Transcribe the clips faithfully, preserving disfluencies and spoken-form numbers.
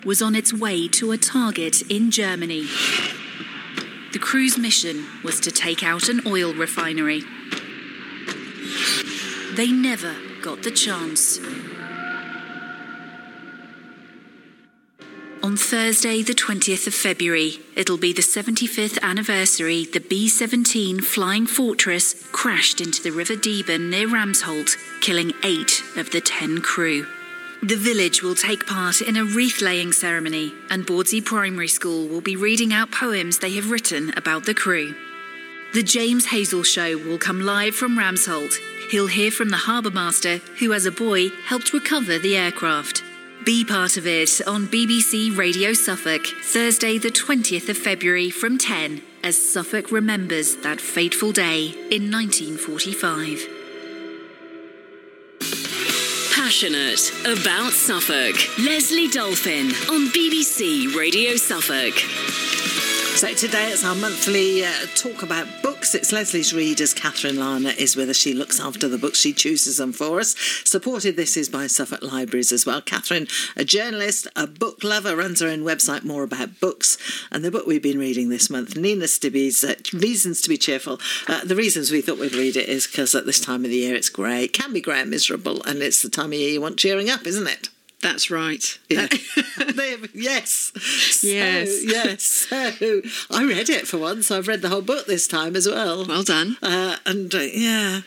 was on its way to a target in Germany. The crew's mission was to take out an oil refinery. They never got the chance. On Thursday, the twentieth of February, it'll be the seventy-fifth anniversary, the B seventeen Flying Fortress crashed into the River Deben near Ramsholt, killing eight of the ten crew. The village will take part in a wreath-laying ceremony, and Bordsey Primary School will be reading out poems they have written about the crew. The James Hazel Show will come live from Ramsholt. He'll hear from the harbour master, who as a boy helped recover the aircraft. Be part of it on B B C Radio Suffolk, Thursday the twentieth of February from ten, as Suffolk remembers that fateful day in nineteen forty-five. Passionate about Suffolk. Leslie Dolphin on B B C Radio Suffolk. So today it's our monthly uh, talk about books. It's Leslie's Readers. Catherine Lana is with us. She looks after the books. She chooses them for us. Supported this is by Suffolk Libraries as well. Catherine, a journalist, a book lover, runs her own website, More About Books. And the book we've been reading this month, Nina Stibbe's uh, Reasons to be Cheerful. Uh, the reasons we thought we'd read it is because at this time of the year it's grey. It can be grey and miserable, and it's the time of year you want cheering up, isn't it? That's right. Yeah. yes. So, yes. Yes. So I read it for once. I've read the whole book this time as well. Well done. Uh, and uh, yeah.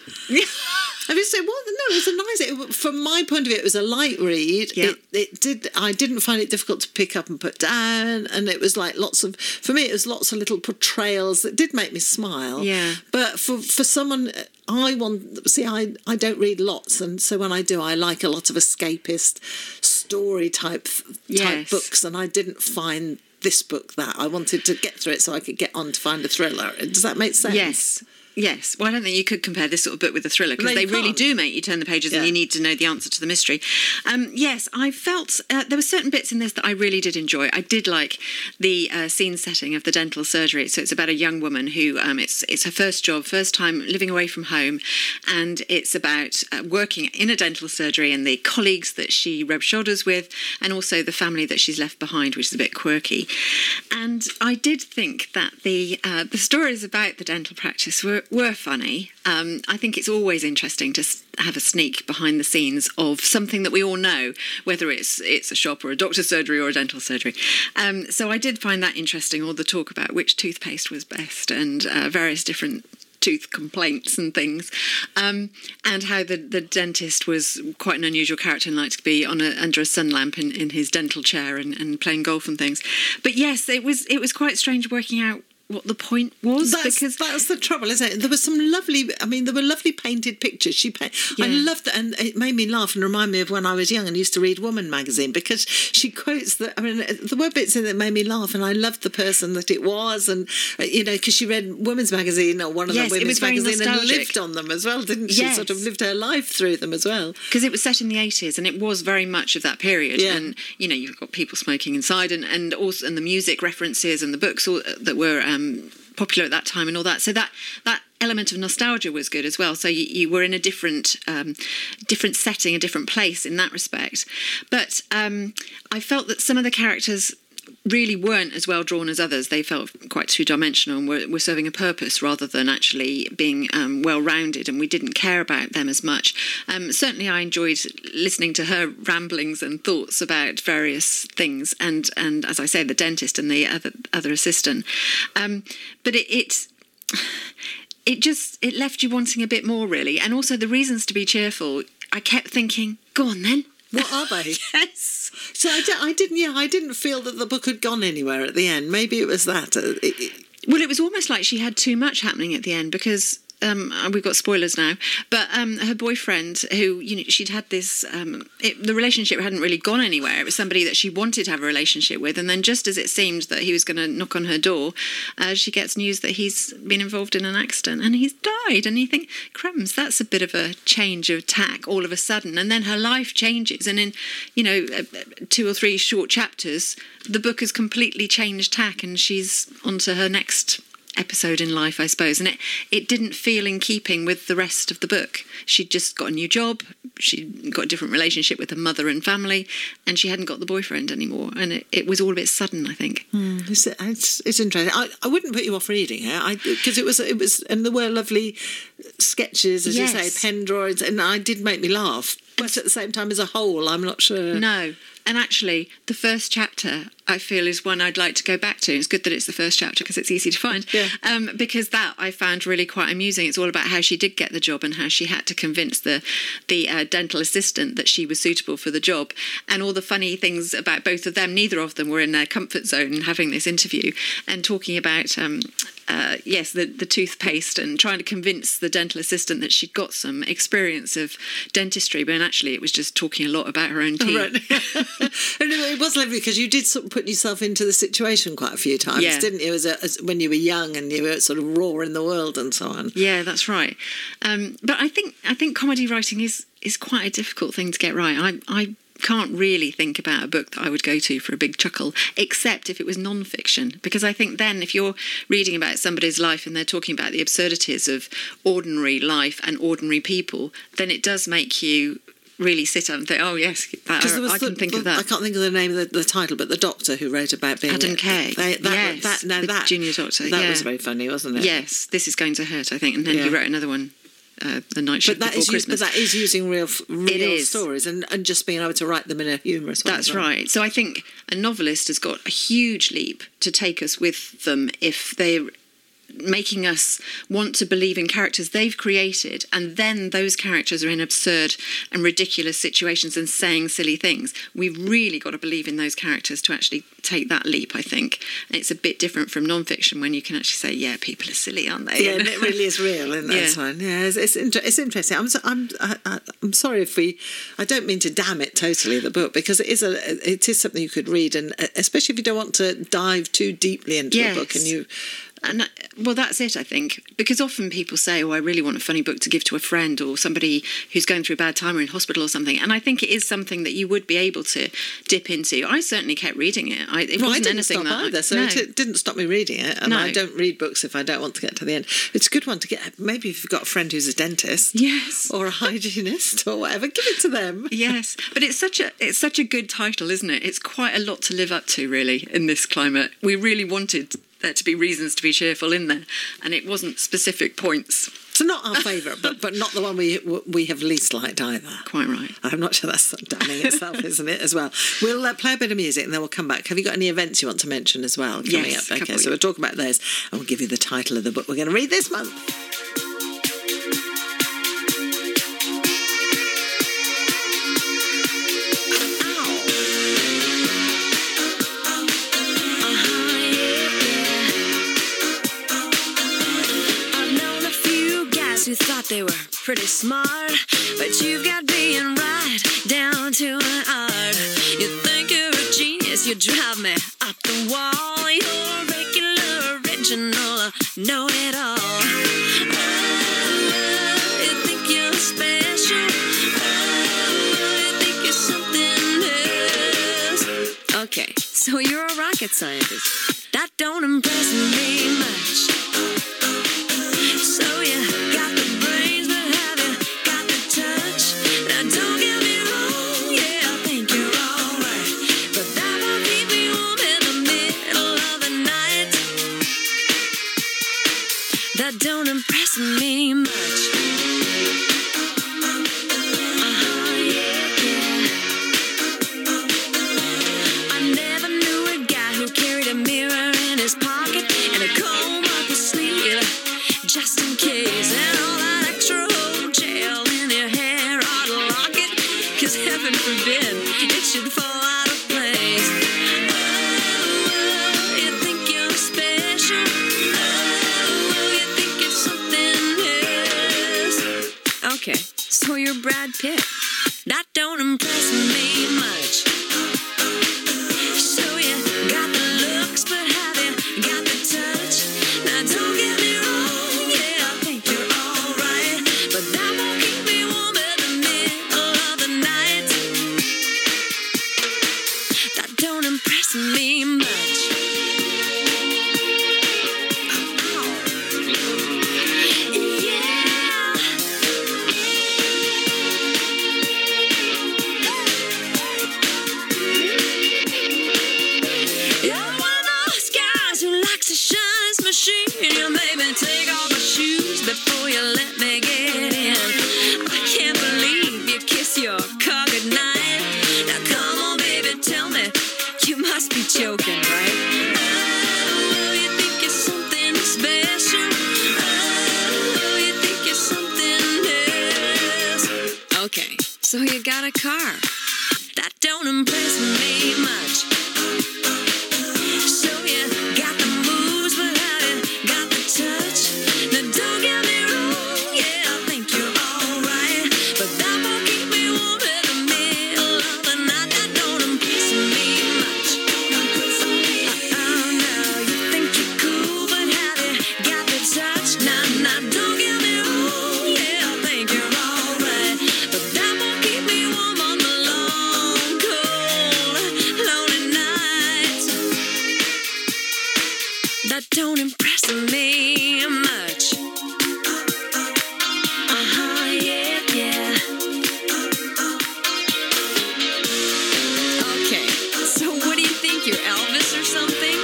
I mean, so what? No, it was a nice. It, from my point of view, it was a light read. Yeah. It, it did. I didn't find it difficult to pick up and put down, and it was like lots of. For me, it was lots of little portrayals that did make me smile. Yeah. But for for someone, I want. See, I I don't read lots, and so when I do, I like a lot of escapist story type type Yes. books, and I didn't find this book that. I wanted to get through it so I could get on to find a thriller. Does that make sense? Yes. Yes. Well, I don't think you could compare this sort of book with a thriller, because No, they you really can't. do make you turn the pages Yeah. and you need to know the answer to the mystery. Um, yes, I felt uh, there were certain bits in this that I really did enjoy. I did like the uh, scene setting of the dental surgery. So it's about a young woman who, um, it's it's her first job, first time living away from home, and it's about uh, working in a dental surgery and the colleagues that she rubs shoulders with, and also the family that she's left behind, which is a bit quirky. And I did think that the uh, the stories about the dental practice were, were funny. Um, I think it's always interesting to s- have a sneak behind the scenes of something that we all know, whether it's it's a shop or a doctor's surgery or a dental surgery. Um, so I did find that interesting, all the talk about which toothpaste was best and uh, various different tooth complaints and things, um, and how the, the dentist was quite an unusual character and liked to be on a, under a sun lamp in, in his dental chair and, and playing golf and things. But yes, it was it was quite strange working out what the point was. That's, because that's the trouble, isn't it? There were some lovely, I mean, there were lovely painted pictures. She paint, I Yeah. loved it, and it made me laugh and remind me of when I was young and used to read Woman magazine, because she quotes the, I mean, there were bits in it that made me laugh, and I loved the person that it was, and, uh, you know, because she read Women's magazine or one of Yes, the it Women's was very magazine and nostalgic. lived on them as well, didn't she? Yes. Sort of lived her life through them as well. because it was set in the eighties and it was very much of that period. Yeah. And, you know, you've got people smoking inside, and, and also and the music references and the books all, that were um, popular at that time and all that. So that that element of nostalgia was good as well. So you, you were in a different um, different setting, a different place in that respect. But um, I felt that some of the characters really weren't as well drawn as others. They felt quite two-dimensional and were, were serving a purpose rather than actually being um, well-rounded, and we didn't care about them as much. Um, certainly I enjoyed listening to her ramblings and thoughts about various things, and, and as I say, the dentist and the other, other assistant. Um, but it... it It just, it left you wanting a bit more, really. And also the reasons to be cheerful, I kept thinking, go on then. What are they? Yes. So I, di- I didn't, yeah, I didn't feel that the book had gone anywhere at the end. Maybe it was that. Uh, it, it, Well, it was almost like she had too much happening at the end, because um, we've got spoilers now. But um, her boyfriend, who, you know, she'd had this, um, it, the relationship hadn't really gone anywhere. It was somebody that she wanted to have a relationship with. And then just as it seemed that he was going to knock on her door, uh, she gets news that he's been involved in an accident and he's died. And you think, crumbs, that's a bit of a change of tack all of a sudden. And then her life changes. And in, you know, two or three short chapters, the book has completely changed tack and she's on to her next episode in life, I suppose. And it, it didn't feel in keeping with the rest of the book. She'd just got a new job, she'd got a different relationship with her mother and family, and she hadn't got the boyfriend anymore. And it, it was all a bit sudden, I think. Mm, it's, it's, it's interesting. I, I wouldn't put you off reading it, because it was, it was, and there were lovely sketches, as Yes. you say, pen drawings, and it did make me laugh. But at the same time, as a whole, I'm not sure. No. And actually, the first chapter, I feel, is one I'd like to go back to. It's good that it's the first chapter because it's easy to find. Yeah. Um, because that I found really quite amusing. It's all about how she did get the job and how she had to convince the the uh, dental assistant that she was suitable for the job, and all the funny things about both of them. Neither of them were in their comfort zone having this interview and talking about, um, uh, yes, the, the toothpaste, and trying to convince the dental assistant that she'd got some experience of dentistry, but actually it was just talking a lot about her own teeth. Right. And it was lovely because you did sort of put yourself into the situation quite a few times, Yeah. didn't you? As, a, as when you were young and you were sort of raw in the world and so on. Yeah, that's right. Um, but I think I think comedy writing is is quite a difficult thing to get right. I I can't really think about a book that I would go to for a big chuckle, except if it was non-fiction, because I think then if you're reading about somebody's life and they're talking about the absurdities of ordinary life and ordinary people, then it does make you really sit up and think, oh yes, that, Because there was I can the- think the- of that. I can't think of the name of the, the title, but the doctor who wrote about being Adam Kay. They, that, Yes, that, no, the that junior doctor, That yeah. was very funny, wasn't it? Yes, This Is Going to Hurt, I think, and then Yeah. he wrote another one, uh, The Night Shift But that Before is, Christmas. but that is using real, real It is. stories and, and just being able to write them in a humorous way. That's as well. right. So I think a novelist has got a huge leap to take us with them if they're making us want to believe in characters they've created, and then those characters are in absurd and ridiculous situations and saying silly things. We've really got to believe in those characters to actually take that leap, I think. And it's a bit different from non-fiction when you can actually say, yeah, people are silly, aren't they? Yeah, and it really is real in that Yeah. time. Yeah, it's it's, inter- it's interesting. I'm so, I'm I, I, I'm sorry if we. I don't mean to damn it totally, the book, because it is a it is something you could read, and especially if you don't want to dive too deeply into Yes. a book, and you. And uh, well, that's it, I think, because often people say, oh, I really want a funny book to give to a friend or somebody who's going through a bad time or in hospital or something. And I think it is something that you would be able to dip into. I certainly kept reading it. I, it Well, I wasn't didn't anything stop that either, I, so no. it, it didn't stop me reading it. And No. I don't read books if I don't want to get to the end. It's a good one to get. Maybe if you've got a friend who's a dentist, Yes. or a hygienist or whatever, give it to them. Yes, but it's such a it's such a good title, isn't it? It's quite a lot to live up to, really, in this climate. We really wanted there to be reasons to be cheerful in there, and it wasn't specific points. So not our favourite, but but not the one we we have least liked either. Quite right. I'm not sure that's damning itself, isn't it, as well? We'll uh, play a bit of music and then we'll come back. Have you got any events you want to mention as well coming Yes, up? a Okay, couple, so yeah. we'll talk about those and we'll give you the title of the book we're going to read this month. I've known a few guys who thought they were pretty smart, but you've got being right down to an art. You think you're a genius, you drive me up the wall. You're a regular, original, uh, know-it-all. Oh, you think you're special. Oh, you think you're something else. Okay, so you're a rocket scientist. That don't impress me much. So you got the brains, but have you got the touch? Now don't get me wrong, yeah, I think you're alright, but that won't keep me warm in the middle of the night. That don't impress me much. Uh-huh, yeah, yeah. I never knew a guy who carried a mirror in his pocket and a comb up his sleeve, just in case, and all that extra gel in your hair ought to lock it, 'cause heaven forbid it should fall out of place. Oh, you think you're special. Oh, you think you're something else. Okay, so you're Brad Pitt. That don't impress me much. So you got the looks, but have you got the touch? Now don't get me wrong, yeah, I think you're alright, but that won't keep me warm in the middle of the night. That don't impress me much. Ow. you're joking, right? Oh, you think you're something special. Oh, you think you're something else. Okay, so you got a car. That don't impress me much. So you got the moves, but have you got the touch? Now don't get me wrong, yeah, I think you're alright, but that won't keep me warm in the middle of the night. That don't impress me much. Oh no, you think you're cool, but have you got the touch? Now, now don't get me wrong, yeah, I think you're alright, but that won't keep me warm on the long, cold, lonely nights. That don't impress me much. Uh-huh, yeah, yeah. Okay, so what do you think? You're Elvis or something?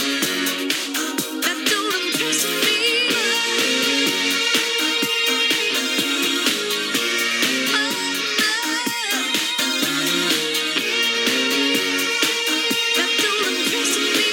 That don't impress me That don't impress me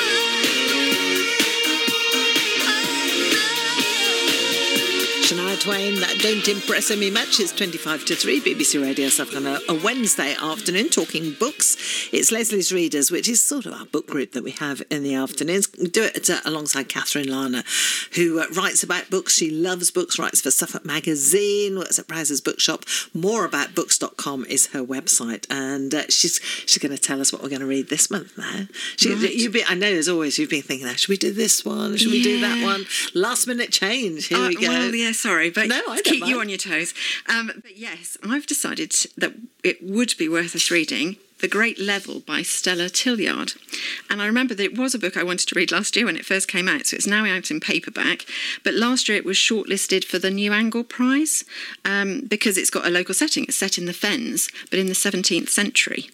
Shania Twain, that don't impress me much. It's twenty-five to three, B B C Radio Suffolk on a, a Wednesday afternoon, talking books. It's Leslie's Readers, which is sort of our book group that we have in the afternoons. We do it uh, alongside Catherine Lana, who uh, writes about books. She loves books, writes for Suffolk Magazine, works at Browser's Bookshop. more about books dot com is her website, and uh, she's she's going to tell us what we're going to read this month now. She, Right. you've been, I know, as always, you've been thinking, oh, should we do this one? Should we do that Yeah. one? Last minute change. Here Uh, we go. Well, yeah, sorry, but No, I don't keep you mind. on your toes. Um, but yes, I've decided that it would be worth us reading The Great Level by Stella Tilliard. And I remember that it was a book I wanted to read last year when it first came out, so it's now out in paperback. But last year it was shortlisted for the New Angle Prize um, because it's got a local setting. It's set in the Fens, but in the seventeenth century.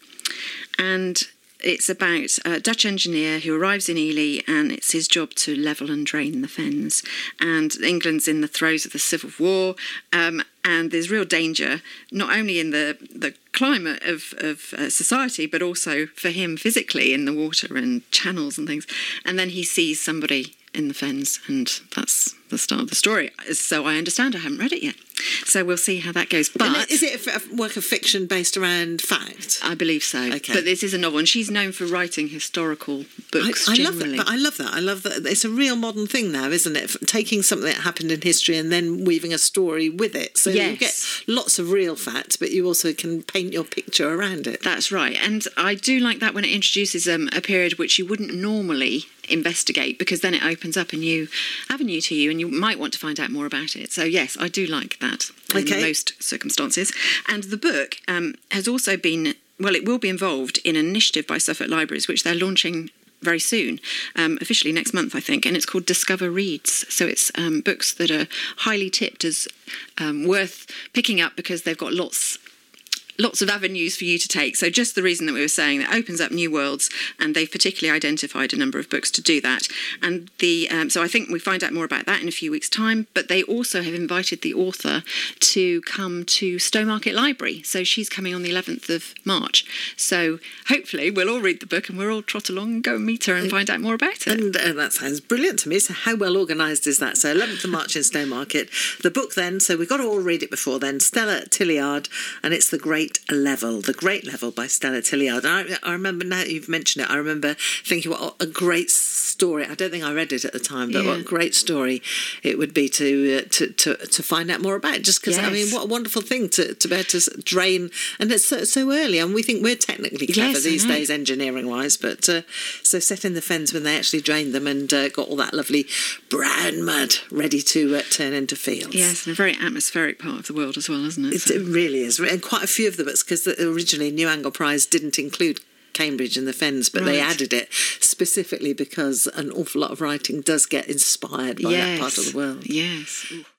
And it's about a Dutch engineer who arrives in Ely, and it's his job to level and drain the fens. And England's in the throes of the Civil War, um, and there's real danger, not only in the, the climate of, of uh, society, but also for him physically in the water and channels and things. And then he sees somebody in the fens, and that's the start of the story. So I understand, I haven't read it yet. So we'll see how that goes. And But is it a f- a work of fiction based around fact? I believe so. Okay. But this is a novel, and she's known for writing historical books I, I love that, generally. but I love that. I love that. It's a real modern thing now, isn't it? F- Taking something that happened in history and then weaving a story with it. So you Yes. get lots of real facts, but you also can paint your picture around it. That's right. And I do like that when it introduces um, a period which you wouldn't normally investigate, because then it opens up a new avenue to you and you might want to find out more about it. So yes, I do like that in Okay. most circumstances. And the book um, has also been, well, it will be involved in an initiative by Suffolk Libraries, which they're launching very soon, um, officially next month, I think, and it's called Discover Reads. So it's um, books that are highly tipped as um, worth picking up because they've got lots lots of avenues for you to take. So just the reason that we were saying that opens up new worlds, and they've particularly identified a number of books to do that. And the um, so I think we find out more about that in a few weeks' time. But they also have invited the author to come to Stowmarket Library. So she's coming on the eleventh of March. So hopefully we'll all read the book and we'll all trot along and go and meet her and find out more about it. And uh, that sounds brilliant to me. So how well organised is that? So eleventh of March in Stowmarket. The book then, so we've got to all read it before then, Stella Tilliard, and it's The Great Level. The Great Level by Stella Tilliard. And I, I remember, now that you've mentioned it, I remember thinking what a great story. I don't think I read it at the time, but Yeah. what a great story it would be to uh, to, to to find out more about it. Just because, I mean, Yes. what a wonderful thing to, to be able to s- drain, and it's so, so early. And we think we're technically clever Yes, I these know. days, engineering-wise, but uh, so set in the fens when they actually drained them and uh, got all that lovely brown mud ready to uh, turn into fields. Yes, and a very atmospheric part of the world as well, isn't it? It, So- it really is. And quite a few of the books, because originally New Angle Prize didn't include Cambridge and the Fens, but they Right. added it specifically because an awful lot of writing does get inspired by that part of the world. Yes. Ooh.